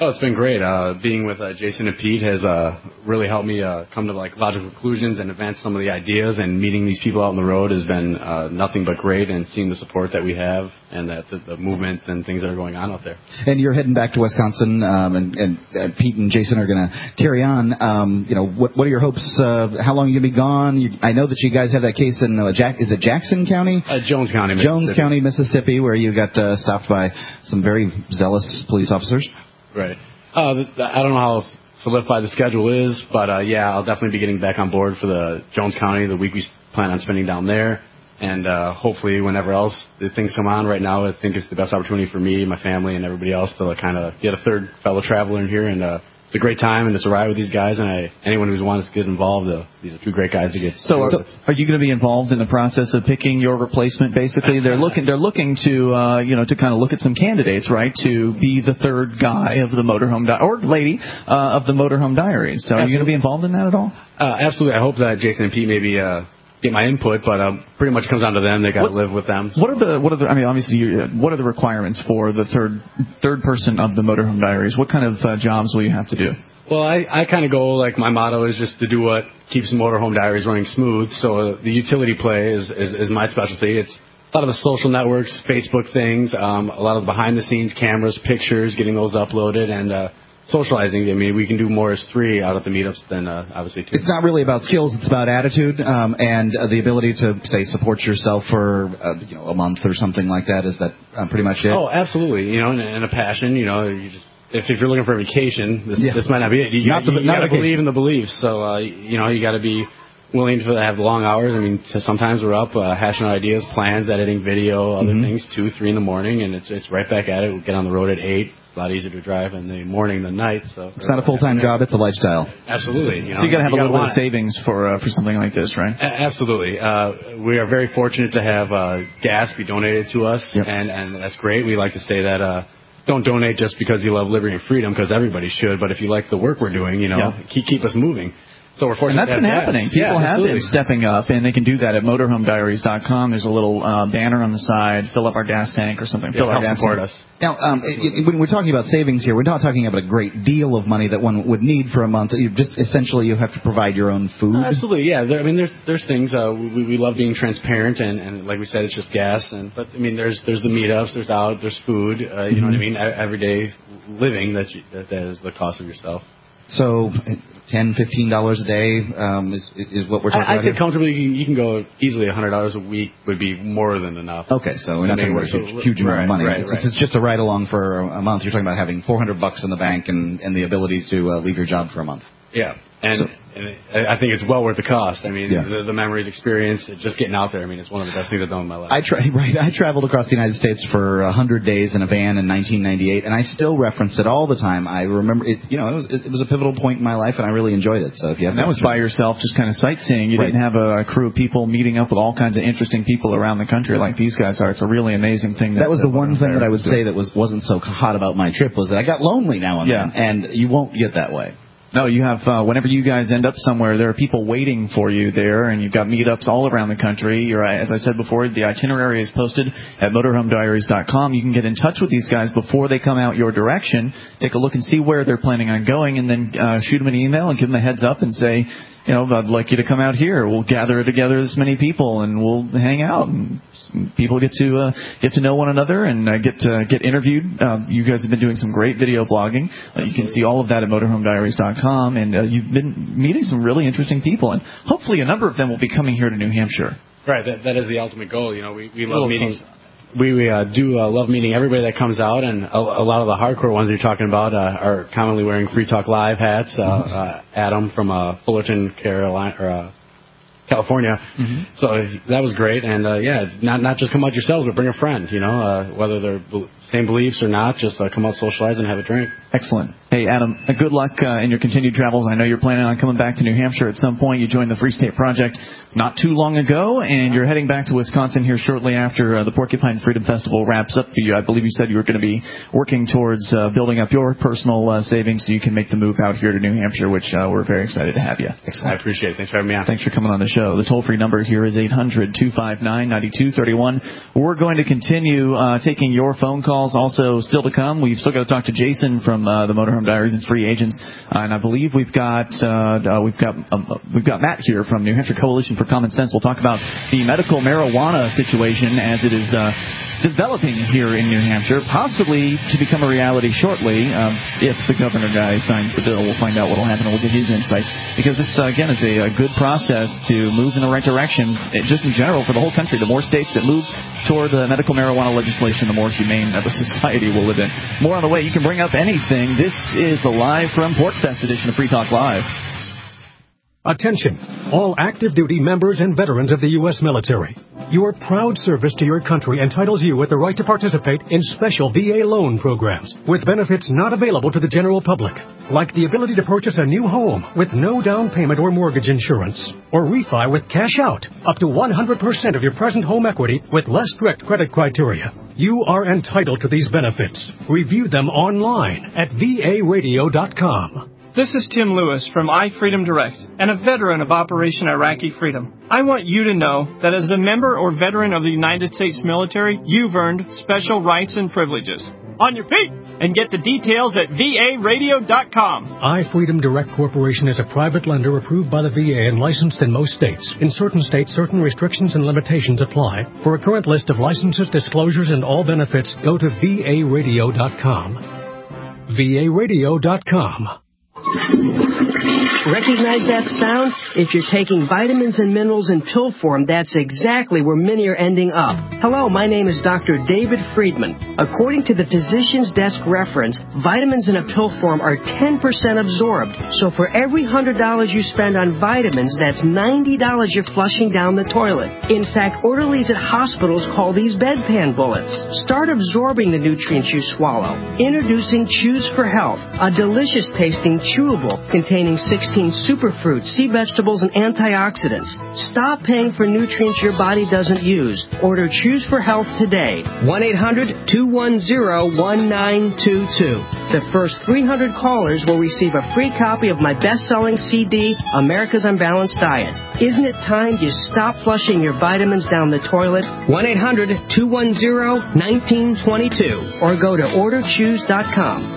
Oh, it's been great. Uh, being with uh, Jason and Pete has uh, really helped me uh, come to like logical conclusions and advance some of the ideas. And meeting these people out on the road has been uh, nothing but great. And seeing the support that we have and that the, the movement and things that are going on out there. And you're heading back to Wisconsin, um, and, and uh, Pete and Jason are going to carry on. Um, you know, what what are your hopes? Uh, how long are you going to be gone? You, I know that you guys have that case in uh, Jack. Is it Jackson County? Uh, Jones County, Mississippi. Jones County, Mississippi, where you got uh, stopped by some very zealous police officers. Right. Uh, I don't know how solidified the schedule is, but uh, yeah, I'll definitely be getting back on board for the Jones County, the week we plan on spending down there. And uh, hopefully whenever else the things come on right now, I think it's the best opportunity for me, my family, and everybody else to kind of get a third fellow traveler in here. And uh, it's a great time, and it's a ride with these guys. And I, anyone who wants to get involved, uh, these are two great guys to get. So, are, are you going to be involved in the process of picking your replacement? Basically, they're looking they're looking to uh, you know to kind of look at some candidates, right, to be the third guy of the motorhome di- or lady uh, of the motorhome diaries. So, are you going to be involved in that at all? Uh, absolutely. I hope that Jason and Pete maybe. Uh, get my input, but uh, pretty much comes down to them. They got to live with them. So. What are the what are the I mean obviously you, what are the requirements for the third third person of the Motorhome Diaries? What kind of uh, jobs will you have to do? Well, I, I kind of go like my motto is just to do what keeps the Motorhome Diaries running smooth. So uh, the utility play is, is is my specialty. It's a lot of the social networks, Facebook things, um, a lot of the behind the scenes cameras, pictures, getting those uploaded, and uh, socializing. I mean, we can do more as three out at the meetups than uh, obviously two. It's not really about skills. It's about attitude um, and uh, the ability to, say, support yourself for uh, you know a month or something like that. Is that uh, pretty much it? Oh, absolutely. You know, and, and a passion. You know, you just if, if you're looking for a vacation, this, yeah. this might not be it. You got to believe in the beliefs. So uh, you know, you got to be willing to have long hours. I mean, so sometimes we're up uh, hashing out ideas, plans, editing video, other mm-hmm. things, two, three in the morning, and it's it's right back at it. We get on the road at eight. It's a lot easier to drive in the morning than night. So it's not a full-time job; it's a lifestyle. Absolutely. You know, so you got to have you a little bit of savings for uh, for something like this, right? A- absolutely. Uh, we are very fortunate to have uh, gas be donated to us, yep. and and that's great. We like to say that. Uh, don't donate just because you love liberty and freedom, because everybody should. But if you like the work we're doing, you know, yeah. keep keep us moving. So we're fortunate. And that's to been have happening. gas. People yeah, have been stepping up, and they can do that at motorhome diaries dot com. There's a little uh, banner on the side, fill up our gas tank or something. Yeah, fill our help gas support tank. us. Now, um, it, it, when we're talking about savings here, we're not talking about a great deal of money that one would need for a month. You just essentially you have to provide your own food. Uh, absolutely, yeah. There, I mean, there's there's things. Uh, we we love being transparent, and, and like we said, it's just gas. And but I mean, there's there's the meetups, there's out, there's food. Uh, you mm-hmm. know what I mean? Everyday living that you, that, that is the cost of yourself. So, ten, fifteen dollars a day um, is is what we're talking I, about. I think comfortably you can, you can go easily a hundred dollars a week would be more than enough. Okay, so we're not talking about a huge, huge amount right, of money. Right, it's, right. it's just a ride along for a month. You're talking about having four hundred bucks in the bank and, and the ability to uh, leave your job for a month. Yeah, and, so, and I think it's well worth the cost. I mean, yeah. the, the memories, experience, just getting out there. I mean, it's one of the best things I've done in my life. I tra- right. I traveled across the United States for a hundred days in a van in nineteen ninety-eight, and I still reference it all the time. I remember it. You know, it was it was a pivotal point in my life, and I really enjoyed it. So if you have and that was by yourself, just kind of sightseeing. You right. didn't have a, a crew of people meeting up with all kinds of interesting people around the country like these guys are. It's a really amazing thing. That, that was the one thing that I would do. say that was wasn't so hot about my trip was that I got lonely now and yeah. then, and you won't get that way. No, you have, uh, whenever you guys end up somewhere, there are people waiting for you there, and you've got meetups all around the country. You're, as I said before, the itinerary is posted at motorhome diaries dot com. You can get in touch with these guys before they come out your direction, take a look and see where they're planning on going, and then uh, shoot them an email and give them a heads up and say, you know, I'd like you to come out here. We'll gather together this many people, and we'll hang out. And people get to uh, get to know one another and uh, get to get interviewed. Uh, you guys have been doing some great video blogging. Uh, you can see all of that at motorhome diaries dot com, and uh, you've been meeting some really interesting people, and hopefully a number of them will be coming here to New Hampshire. Right, that that is the ultimate goal. You know, we we love meeting. We, we uh, do uh, love meeting everybody that comes out, and a, a lot of the hardcore ones you're talking about uh, are commonly wearing Free Talk Live hats. Uh, uh, Adam from uh, Fullerton, Carolina, or uh, California. Mm-hmm. So that was great, and uh, yeah, not not just come out yourselves, but bring a friend. You know, uh, whether they're be- same beliefs or not, just uh, come out, socialize, and have a drink. Excellent. Hey, Adam, uh, good luck uh, in your continued travels. I know you're planning on coming back to New Hampshire at some point. You joined the Free State Project not too long ago, and you're heading back to Wisconsin here shortly after uh, the Porcupine Freedom Festival wraps up for you. I believe you said you were going to be working towards uh, building up your personal uh, savings so you can make the move out here to New Hampshire, which uh, we're very excited to have you. Excellent. I appreciate it. Thanks for having me on. Thanks for coming on the show. show. The toll-free number here is eight hundred two five nine nine two three one. We're going to continue uh, taking your phone calls. Also, still to come, we've still got to talk to Jason from uh, the Motorhome Diaries and Free Agents, uh, and I believe we've got uh, uh, we've got um, we've got Matt here from New Hampshire Coalition for Common Sense. We'll talk about the medical marijuana situation as it is uh, developing here in New Hampshire, possibly to become a reality shortly. Um, if the governor guy signs the bill, we'll find out what will happen, and we'll get his insights, because this, uh, again, is a, a good process to move in the right direction, just in general, for the whole country. The more states that move toward the medical marijuana legislation, the more humane of a society we'll live in. More on the way. You can bring up anything. This is the Live from PorcFest edition of Free Talk Live. Attention, all active duty members and veterans of the U S military. Your proud service to your country entitles you with the right to participate in special V A loan programs with benefits not available to the general public, like the ability to purchase a new home with no down payment or mortgage insurance, or refi with cash out up to one hundred percent of your present home equity with less strict credit criteria. You are entitled to these benefits. Review them online at V A radio dot com. This is Tim Lewis from iFreedom Direct and a veteran of Operation Iraqi Freedom. I want you to know that as a member or veteran of the United States military, you've earned special rights and privileges. On your feet! And get the details at V A radio dot com. iFreedom Direct Corporation is a private lender approved by the V A and licensed in most states. In certain states, certain restrictions and limitations apply. For a current list of licenses, disclosures, and all benefits, go to V A radio dot com. V A radio dot com. Recognize that sound? If you're taking vitamins and minerals in pill form, that's exactly where many are ending up. Hello, my name is Doctor David Friedman. According to the Physician's Desk reference, vitamins in a pill form are ten percent absorbed. So for every one hundred dollars you spend on vitamins, that's ninety dollars you're flushing down the toilet. In fact, orderlies at hospitals call these bedpan bullets. Start absorbing the nutrients you swallow. Introducing Choose for Health, a delicious tasting chewable containing sixteen superfruits, sea vegetables, and antioxidants. Stop paying for nutrients your body doesn't use. Order Choose for Health today. one eight hundred two one zero one nine two two. The first three hundred callers will receive a free copy of my best-selling C D, America's Unbalanced Diet. Isn't it time you stop flushing your vitamins down the toilet? one eight hundred two one zero one nine two two or go to order choose dot com.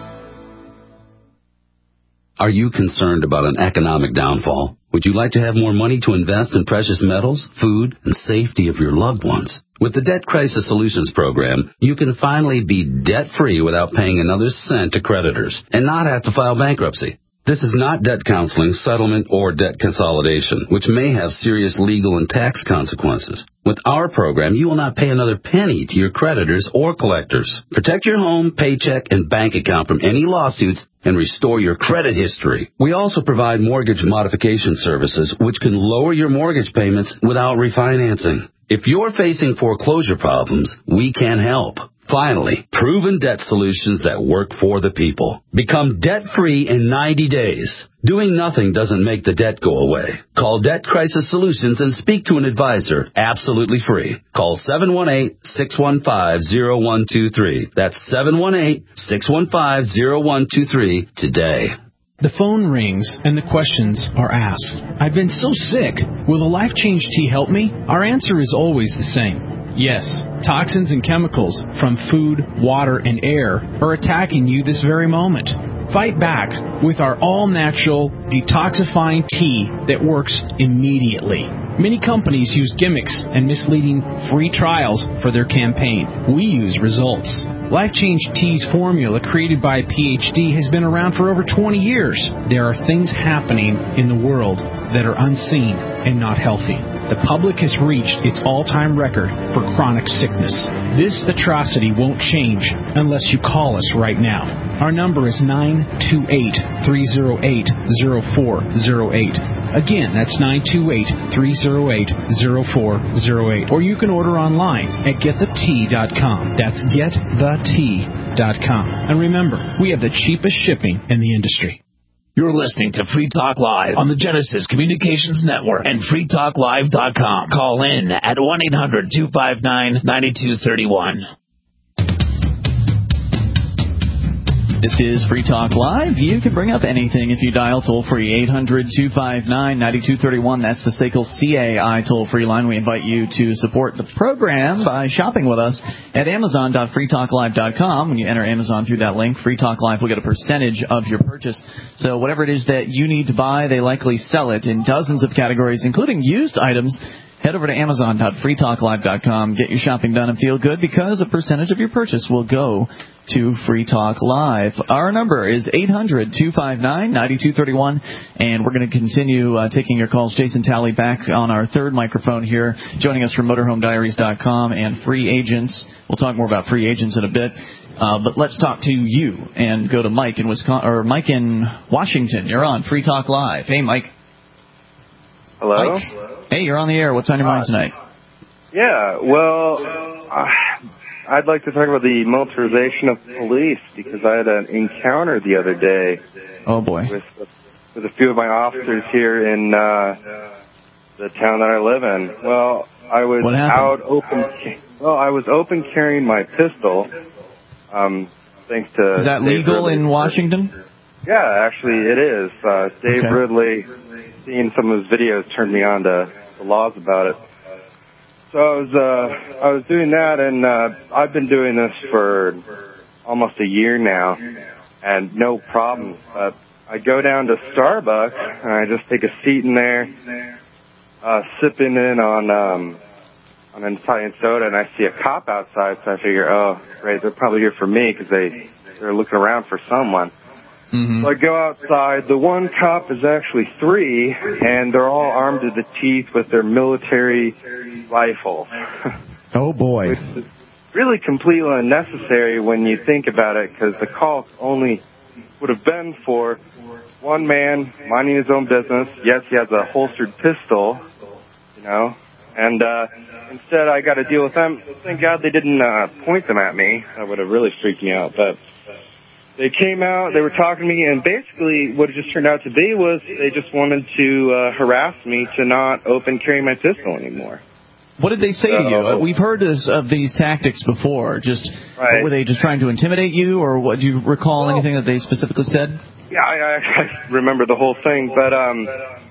Are you concerned about an economic downfall? Would you like to have more money to invest in precious metals, food, and safety of your loved ones? With the Debt Crisis Solutions Program, you can finally be debt-free without paying another cent to creditors and not have to file bankruptcy. This is not debt counseling, settlement, or debt consolidation, which may have serious legal and tax consequences. With our program, you will not pay another penny to your creditors or collectors. Protect your home, paycheck, and bank account from any lawsuits and restore your credit history. We also provide mortgage modification services, which can lower your mortgage payments without refinancing. If you're facing foreclosure problems, we can help. Finally, proven debt solutions that work for the people. Become debt-free in ninety days. Doing nothing doesn't make the debt go away. Call Debt Crisis Solutions and speak to an advisor absolutely free. Call seven one eight, six one five, zero one two three. That's seven one eight, six one five, zero one two three today. The phone rings and the questions are asked. I've been so sick. Will the Life Change Tea help me? Our answer is always the same. Yes, toxins and chemicals from food, water, and air are attacking you this very moment. Fight back with our all-natural detoxifying tea that works immediately. Many companies use gimmicks and misleading free trials for their campaign. We use results. Life Change Tea's formula, created by a P H D, has been around for over twenty years. There are things happening in the world that are unseen and not healthy. The public has reached its all-time record for chronic sickness. This atrocity won't change unless you call us right now. Our number is nine two eight, three oh eight, oh four oh eight. Again, that's nine two eight, three oh eight, oh four oh eight. Or you can order online at get the tea dot com. That's get the tea dot com. And remember, we have the cheapest shipping in the industry. You're listening to Free Talk Live on the Genesis Communications Network and free talk live dot com. Call in at one eight hundred two five nine nine two three one. This is Free Talk Live. You can bring up anything if you dial toll-free eight hundred, two five nine, nine two three one. That's the S A C L C A I toll-free line. We invite you to support the program by shopping with us at amazon dot free talk live dot com. When you enter Amazon through that link, Free Talk Live will get a percentage of your purchase. So whatever it is that you need to buy, they likely sell it in dozens of categories, including used items. Head over to amazon dot free talk live dot com. Get your shopping done and feel good, because a percentage of your purchase will go to Free Talk Live. Our number is eight hundred, two five nine, nine two three one, and we're going to continue uh, taking your calls. Jason Talley back on our third microphone here, joining us from motorhome diaries dot com and Free Agents. We'll talk more about Free Agents in a bit. Uh, but let's talk to you and go to Mike in Wisconsin, or Mike in Washington. You're on Free Talk Live. Hey, Mike. Hello? Mike. Hey, you're on the air. What's on your mind tonight? Yeah, well, uh, I'd like to talk about the militarization of police, because I had an encounter the other day. Oh, boy. With, with a few of my officers here in uh, the town that I live in. Well, I was what out open. Well, I was open carrying my pistol. Um, thanks to is that Dave legal Ridley. in Washington? Yeah, actually, it is. Uh, Dave okay. Ridley, seeing some of his videos, turned me on to the laws about it. So I was uh, I was doing that, and uh, I've been doing this for almost a year now, and no problem. But I go down to Starbucks, and I just take a seat in there, uh, sipping in on um, on an Italian soda, and I see a cop outside, so I figure, oh, great, they're probably here for me, because they, they're looking around for someone. Mm-hmm. So I go outside. The one cop is actually three, and they're all armed to the teeth with their military rifles. Oh, boy. Which is really completely unnecessary when you think about it, because the call only would have been for one man minding his own business. Yes, he has a holstered pistol, you know, and uh, instead I got to deal with them. Thank God they didn't uh, point them at me. That would have really freaked me out, but they came out, they were talking to me, and basically what it just turned out to be was they just wanted to uh, harass me to not open carry my pistol anymore. What did they say so, to you? Uh, we've heard this, of these tactics before. Just right. Were they just trying to intimidate you, or what, do you recall well, anything that they specifically said? Yeah, I, I remember the whole thing, but um,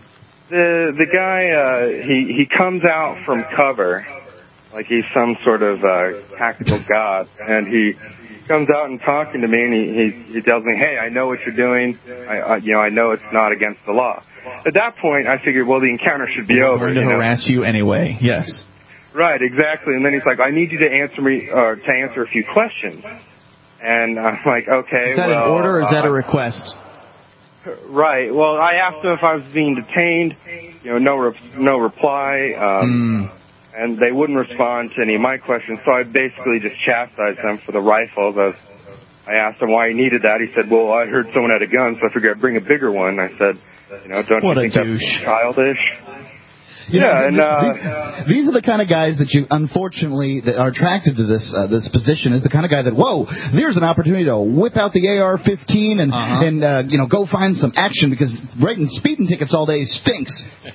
the the guy uh, he he comes out from cover like he's some sort of uh, tactical god, and he comes out and talking to me, and he, he, he tells me, hey, I know what you're doing. I, I, you know, I know it's not against the law. At that point, I figured, well, the encounter should be over. Going to you know? harass you anyway, yes. Right, exactly. And then he's like, I need you to answer me, uh, to answer a few questions. And I'm like, okay, Is that well, an order, or is that uh, a request? Right. Well, I asked him if I was being detained. You know, no, re- no reply. Um, mm. And they wouldn't respond to any of my questions, so I basically just chastised them for the rifles. I, was, I asked him why he needed that. He said, well, I heard someone had a gun, so I figured I'd bring a bigger one. I said, you know, don't what you think douche. that's childish? You yeah, know, and these, uh, these are the kind of guys that you, unfortunately, that are attracted to this uh, this position. Is the kind of guy that, whoa, there's an opportunity to whip out the A R fifteen and uh-huh. and uh, you know go find some action, because writing speeding tickets all day stinks.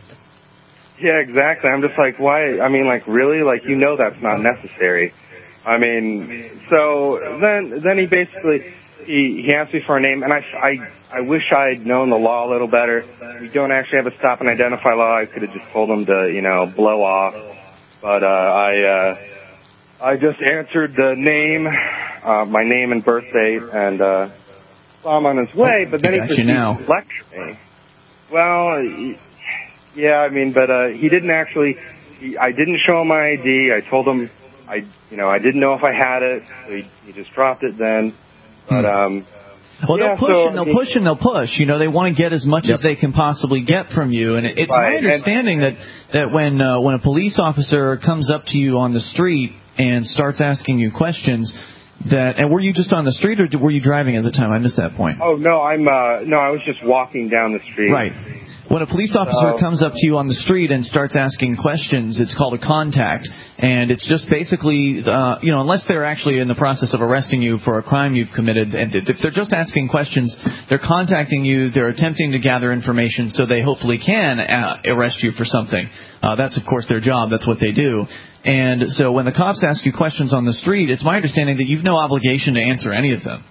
Yeah, exactly. I'm just like, why? I mean, like, really? Like, you know that's not necessary. I mean, so then then he basically, he, he asked me for a name, and I, I, I wish I had known the law a little better. We don't actually have a stop and identify law. I could have just told him to, you know, blow off. But uh, I uh, I just answered the name, uh, my name and birth date, and uh, saw him on his way. But then he proceeded to lecture me. Well, he, yeah, I mean, but uh, he didn't actually. He, I didn't show him my I D. I told him, I, you know, I didn't know if I had it. So he, he just dropped it then. But um, well, yeah, they'll push so, and they'll I mean, push and they'll push. You know, they want to get as much yep. as they can possibly get from you. And it's right. my understanding and, that that when uh, when a police officer comes up to you on the street and starts asking you questions, that and were you just on the street or were you driving at the time? I missed that point. Oh no, I'm uh, no, I was just walking down the street. Right. When a police officer so, comes up to you on the street and starts asking questions, it's called a contact, and it's just basically, uh, you know, unless they're actually in the process of arresting you for a crime you've committed, and if they're just asking questions, they're contacting you, they're attempting to gather information so they hopefully can uh, arrest you for something. Uh, that's, of course, their job. That's what they do. And so when the cops ask you questions on the street, it's my understanding that you've no obligation to answer any of them.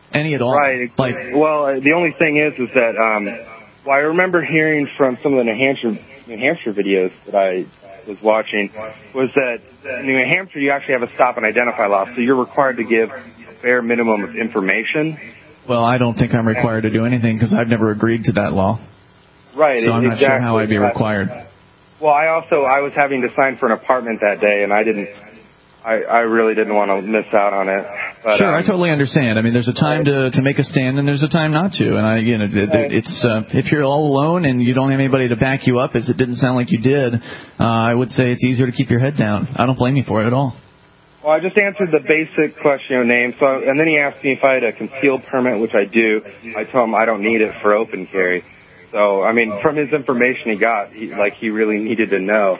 Any at all? Right. Like, well, uh, the only thing is, is that um, well, I remember hearing from some of the New Hampshire New Hampshire videos that I was watching was that in New Hampshire you actually have a stop and identify law, so you're required to give a bare minimum of information. Well, I don't think I'm required to do anything because I've never agreed to that law. Right. So I'm not exactly. sure how I'd be required. Well, I also I was having to sign for an apartment that day, and I didn't. I, I really didn't want to miss out on it. But, sure, um, I totally understand. I mean, there's a time to to make a stand, and there's a time not to. And I, you know, it, it's uh, if you're all alone and you don't have anybody to back you up, as it didn't sound like you did, uh, I would say it's easier to keep your head down. I don't blame you for it at all. Well, I just answered the basic question, of name. So, and then he asked me if I had a concealed permit, which I do. I told him I don't need it for open carry. So, I mean, from his information he got, he, like he really needed to know.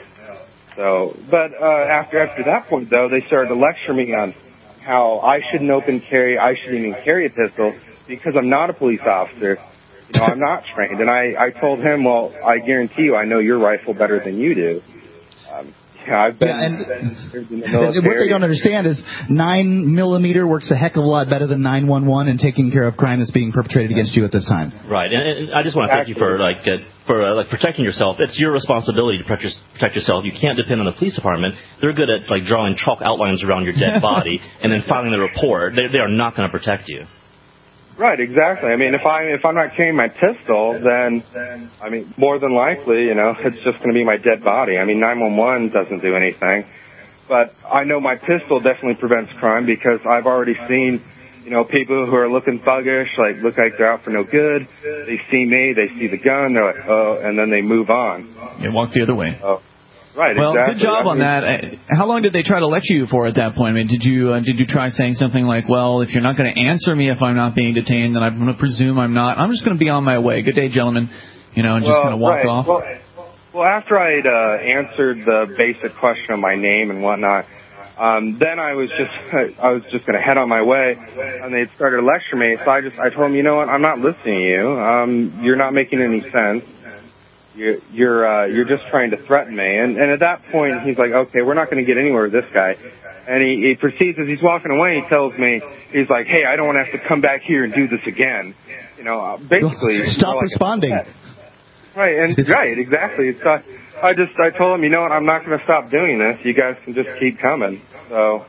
So, but uh, after after that point, though, they started to lecture me on how I shouldn't open carry, I shouldn't even carry a pistol because I'm not a police officer. You know, I'm not trained. And I, I told him, well, I guarantee you I know your rifle better than you do. Um, yeah, I've been, yeah, and, been in the military. What they don't understand is nine millimeter works a heck of a lot better than nine one one in taking care of crime that's being perpetrated against you at this time. Right, and, and I just want to thank you for like uh, for uh, like protecting yourself. It's your responsibility to protect, your, protect yourself. You can't depend on the police department. They're good at like drawing chalk outlines around your dead body and then filing the report. They, they are not going to protect you. Right, exactly. I mean, if I if I'm not carrying my pistol, then I mean, more than likely, you know, it's just going to be my dead body. I mean, nine one one doesn't do anything, but I know my pistol definitely prevents crime because I've already seen, you know, people who are looking thuggish, like look like they're out for no good. They see me, they see the gun, they're like, oh, and then they move on. You walk the other way. Oh. Right, well, exactly. good job I on mean, that. How long did they try to lecture you for at that point? I mean, did you uh, did you try saying something like, well, if you're not going to answer me if I'm not being detained, then I'm going to presume I'm not. I'm just going to be on my way. Good day, gentlemen. You know, and just well, kind of walk right. off. Well, well, after I'd uh, answered the basic question of my name and whatnot, um, then I was just I was just going to head on my way, and they'd started to lecture me. So I just I told them, you know what, I'm not listening to you. Um, you're not making any sense. You're you're, uh, you're just trying to threaten me. And, and at that point, he's like, okay, we're not going to get anywhere with this guy. And he, he proceeds, as he's walking away, he tells me, he's like, hey, I don't want to have to come back here and do this again. You know, uh, basically. Stop like responding. Right, and right, exactly. It's, uh, I just, I told him, you know what, I'm not going to stop doing this. You guys can just keep coming. So,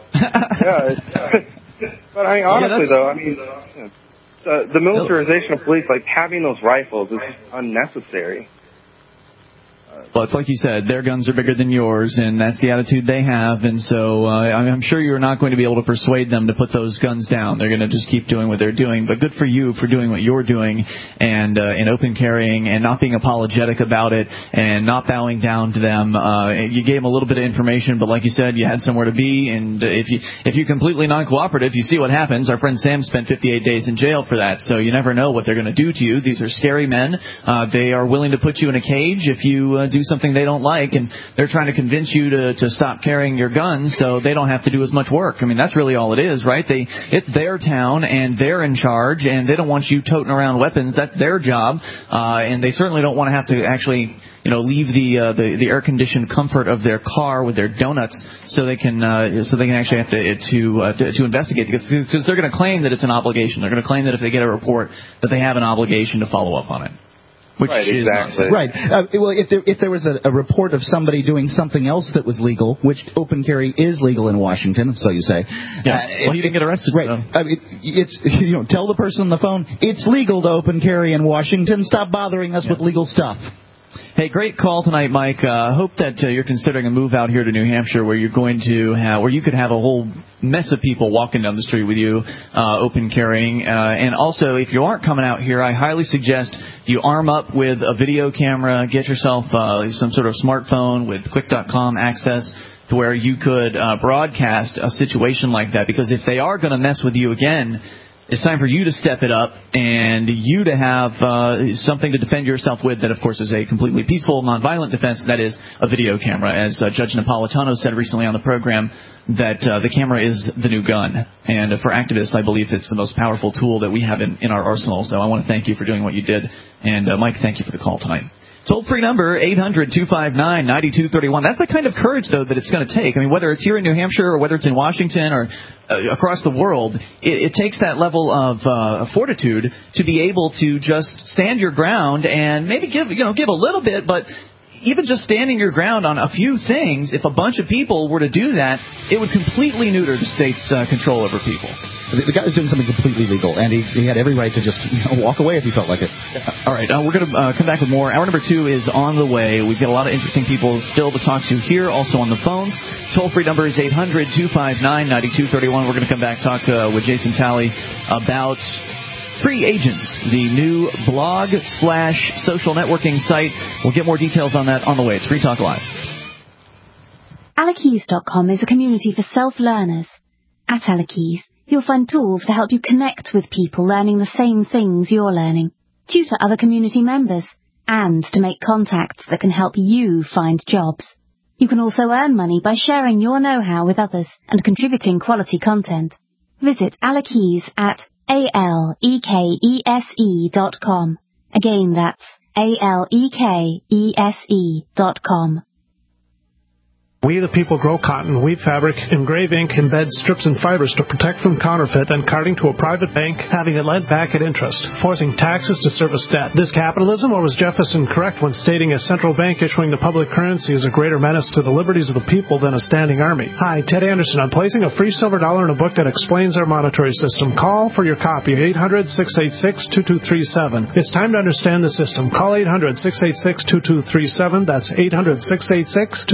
yeah. It's, but I mean, honestly, yeah, though, I mean, uh, the militarization of police, like having those rifles, is unnecessary. Well, it's like you said, their guns are bigger than yours, and that's the attitude they have. And so uh, I'm sure you're not going to be able to persuade them to put those guns down. They're going to just keep doing what they're doing. But good for you for doing what you're doing and uh, in open carrying and not being apologetic about it and not bowing down to them. Uh, you gave them a little bit of information, but like you said, you had somewhere to be. And if you if you're completely non-cooperative, you see what happens. Our friend Sam spent fifty-eight days in jail for that, so you never know what they're going to do to you. These are scary men. Uh, they are willing to put you in a cage if you uh, do something they don't like, and they're trying to convince you to, to stop carrying your guns so they don't have to do as much work. I mean, that's really all it is, right? They It's their town, and they're in charge, and they don't want you toting around weapons. That's their job, uh, and they certainly don't want to have to actually, you know, leave the uh, the, the air-conditioned comfort of their car with their donuts so they can uh, so they can actually have to to uh, to, to investigate, because, because they're going to claim that it's an obligation. They're going to claim that if they get a report that they have an obligation to follow up on it. Which right, is exactly. Right. Uh, well, if there, if there was a, a report of somebody doing something else that was legal, which open carry is legal in Washington, so you say. Yeah. Uh, well, he didn't get arrested. Right. So. Uh, it, it's you know, tell the person on the phone it's legal to open carry in Washington. Stop bothering us yeah. with legal stuff. Hey, great call tonight, Mike. I uh, hope that uh, you're considering a move out here to New Hampshire where you're going to have, where you could have a whole mess of people walking down the street with you, uh, open carrying. Uh, and also, if you aren't coming out here, I highly suggest you arm up with a video camera, get yourself uh, some sort of smartphone with quick dot com access to where you could uh, broadcast a situation like that. Because if they are going to mess with you again, it's time for you to step it up and you to have uh, something to defend yourself with that, of course, is a completely peaceful, nonviolent defense. That is a video camera. As uh, Judge Napolitano said recently on the program, that uh, the camera is the new gun. And uh, for activists, I believe it's the most powerful tool that we have in, in our arsenal. So I want to thank you for doing what you did. And, uh, Mike, thank you for the call tonight. Toll-free number, eight hundred, two five nine, nine two three one. That's the kind of courage, though, that it's going to take. I mean, whether it's here in New Hampshire or whether it's in Washington or uh, across the world, it, it takes that level of uh, fortitude to be able to just stand your ground and maybe give, you know, give a little bit, but even just standing your ground on a few things, if a bunch of people were to do that, it would completely neuter the state's uh, control over people. The, the guy was doing something completely legal, and he, he had every right to just you know, walk away if he felt like it. All right, uh, we're going to uh, come back with more. Hour number two is on the way. We've got a lot of interesting people still to talk to here, also on the phones. Toll-free number is eight hundred, two five nine, nine two three one. We're going to come back talk uh, with Jason Talley about Free Agents, the new blog slash social networking site. We'll get more details on that on the way. It's Free Talk Live. Alakeys dot com is a community for self-learners. At Alakeys, you'll find tools to help you connect with people learning the same things you're learning, tutor other community members, and to make contacts that can help you find jobs. You can also earn money by sharing your know-how with others and contributing quality content. Visit Alakeys at A L E K E S E dot com. Again, that's A L E K E S E dot com. We the people grow cotton, weave fabric, engrave ink, embed strips and fibers to protect from counterfeit and carting to a private bank, having it lent back at interest, forcing taxes to service debt. This capitalism, or was Jefferson correct when stating a central bank issuing the public currency is a greater menace to the liberties of the people than a standing army? Hi, Ted Anderson. I'm placing a free silver dollar in a book that explains our monetary system. Call for your copy, eight hundred, six eight six, two two three seven. It's time to understand the system. Call eight hundred, six eight six, two two three seven. That's eight hundred, six eight six, two two three seven.